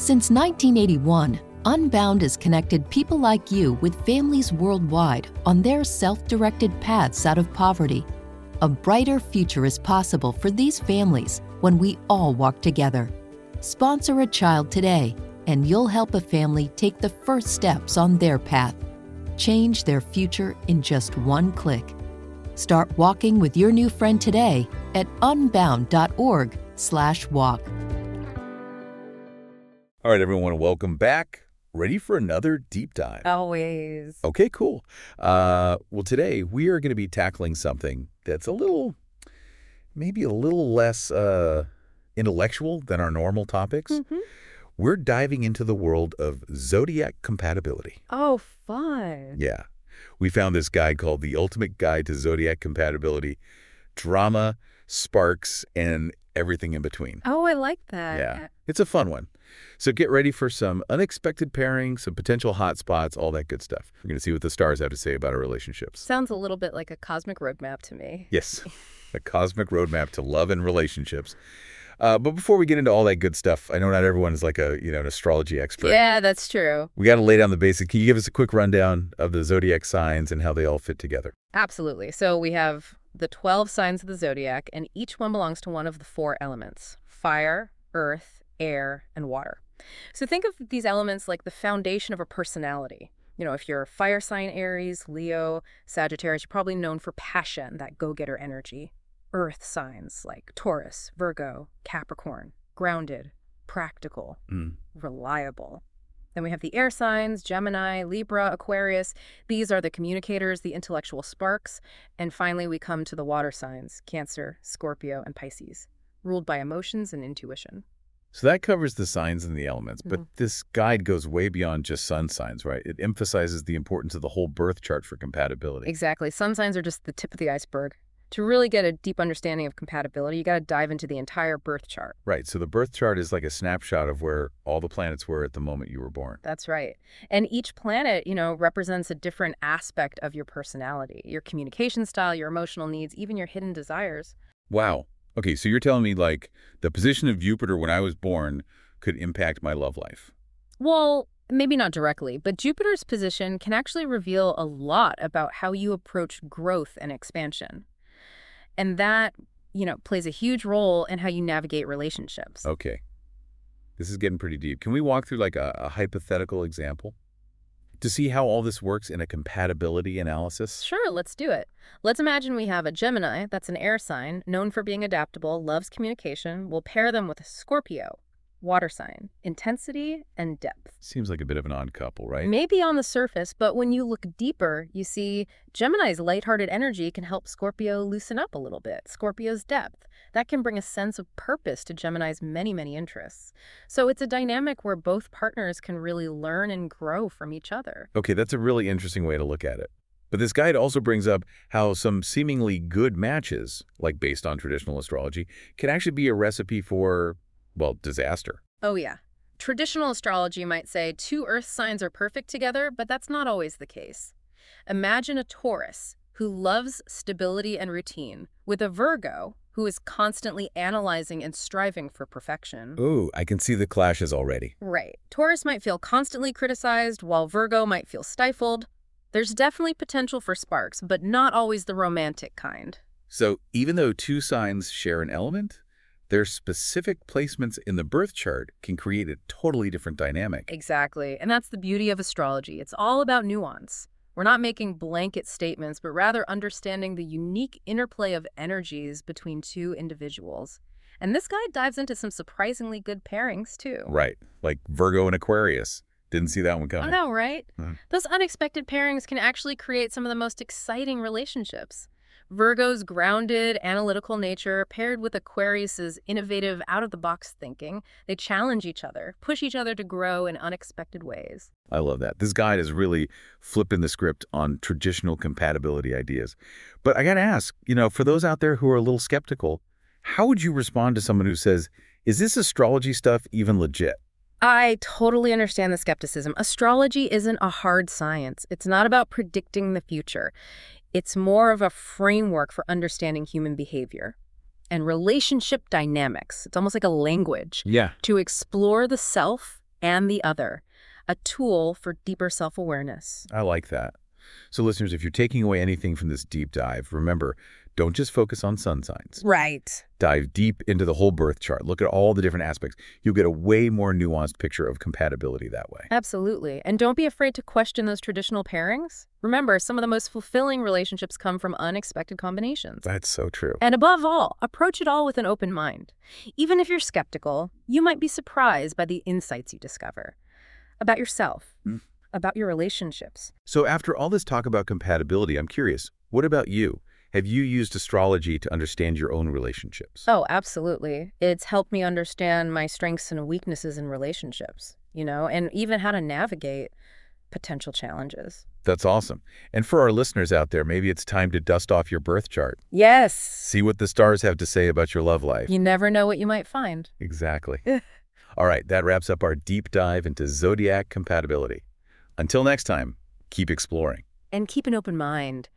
Since 1981, Unbound has connected people like you with families worldwide on their self-directed paths out of poverty. A brighter future is possible for these families when we all walk together. Sponsor a child today, and you'll help a family take the first steps on their path. Change their future in just one click. Start walking with your new friend today at unbound.org/walk. All right, everyone, welcome back. Ready for another deep dive? Always. Okay, cool. Well, today we are going to be tackling something that's maybe a little less intellectual than our normal topics. Mm-hmm. We're diving into the world of zodiac compatibility. Oh, fun. Yeah. We found this guide called The Ultimate Guide to Zodiac Compatibility. Drama, sparks, and everything in between. Oh, I like that. Yeah. It's a fun one. So get ready for some unexpected pairings, some potential hot spots, all that good stuff. We're going to see what the stars have to say about our relationships. Sounds a little bit like a cosmic roadmap to me. Yes, a cosmic roadmap to love and relationships. But before we get into all that good stuff, I know not everyone is like an astrology expert. Yeah, that's true. We got to lay down the basics. Can you give us a quick rundown of the zodiac signs and how they all fit together? Absolutely. So we have the 12 signs of the zodiac, and each one belongs to one of the 4 elements: fire, earth, air, and water. So think of these elements like the foundation of a personality. If you're fire sign Aries, Leo, Sagittarius, you're probably known for passion, that go-getter energy. Earth signs like Taurus, Virgo, Capricorn, grounded, practical, reliable. Then we have the air signs, Gemini, Libra, Aquarius. These are the communicators, the intellectual sparks. And finally, we come to the water signs, Cancer, Scorpio, and Pisces, ruled by emotions and intuition. So that covers the signs and the elements, but this guide goes way beyond just sun signs, right? It emphasizes the importance of the whole birth chart for compatibility. Exactly. Sun signs are just the tip of the iceberg. To really get a deep understanding of compatibility, you got to dive into the entire birth chart. Right. So the birth chart is like a snapshot of where all the planets were at the moment you were born. That's right. And each planet, represents a different aspect of your personality, your communication style, your emotional needs, even your hidden desires. Wow. Okay, so you're telling me, like, the position of Jupiter when I was born could impact my love life? Well, maybe not directly, but Jupiter's position can actually reveal a lot about how you approach growth and expansion. And that, plays a huge role in how you navigate relationships. Okay. This is getting pretty deep. Can we walk through, like, a hypothetical example to see how all this works in a compatibility analysis? Sure, let's do it. Let's imagine we have a Gemini, that's an air sign, known for being adaptable, loves communication. We'll pair them with a Scorpio, water sign, intensity and depth. Seems like a bit of an odd couple, right? Maybe on the surface, but when you look deeper, you see Gemini's lighthearted energy can help Scorpio loosen up a little bit. Scorpio's depth. That can bring a sense of purpose to Gemini's many, many interests. So it's a dynamic where both partners can really learn and grow from each other. Okay, that's a really interesting way to look at it. But this guide also brings up how some seemingly good matches, like based on traditional astrology, can actually be a recipe for, well, disaster. Oh, yeah. Traditional astrology might say 2 earth signs are perfect together, but that's not always the case. Imagine a Taurus who loves stability and routine with a Virgo who is constantly analyzing and striving for perfection. Ooh, I can see the clashes already. Right. Taurus might feel constantly criticized, while Virgo might feel stifled. There's definitely potential for sparks, but not always the romantic kind. So even though 2 signs share an element, their specific placements in the birth chart can create a totally different dynamic. Exactly. And that's the beauty of astrology. It's all about nuance. We're not making blanket statements, but rather understanding the unique interplay of energies between 2 individuals. And this guide dives into some surprisingly good pairings, too. Right. Like Virgo and Aquarius. Didn't see that one coming. I know, right? Those unexpected pairings can actually create some of the most exciting relationships. Virgo's grounded, analytical nature paired with Aquarius's innovative, out-of-the-box thinking. They challenge each other, push each other to grow in unexpected ways. I love that. This guide is really flipping the script on traditional compatibility ideas. But I got to ask, for those out there who are a little skeptical, how would you respond to someone who says, is this astrology stuff even legit? I totally understand the skepticism. Astrology isn't a hard science. It's not about predicting the future. It's more of a framework for understanding human behavior and relationship dynamics. It's almost like a language to explore the self and the other, a tool for deeper self-awareness. I like that. So listeners, if you're taking away anything from this deep dive, remember, don't just focus on sun signs. Right. Dive deep into the whole birth chart. Look at all the different aspects. You'll get a way more nuanced picture of compatibility that way. Absolutely. And don't be afraid to question those traditional pairings. Remember, some of the most fulfilling relationships come from unexpected combinations. That's so true. And above all, approach it all with an open mind. Even if you're skeptical, you might be surprised by the insights you discover about yourself, about your relationships. So after all this talk about compatibility, I'm curious, what about you? Have you used astrology to understand your own relationships? Oh, absolutely. It's helped me understand my strengths and weaknesses in relationships, and even how to navigate potential challenges. That's awesome. And for our listeners out there, maybe it's time to dust off your birth chart. Yes. See what the stars have to say about your love life. You never know what you might find. Exactly. All right, that wraps up our deep dive into zodiac compatibility. Until next time, keep exploring. And keep an open mind.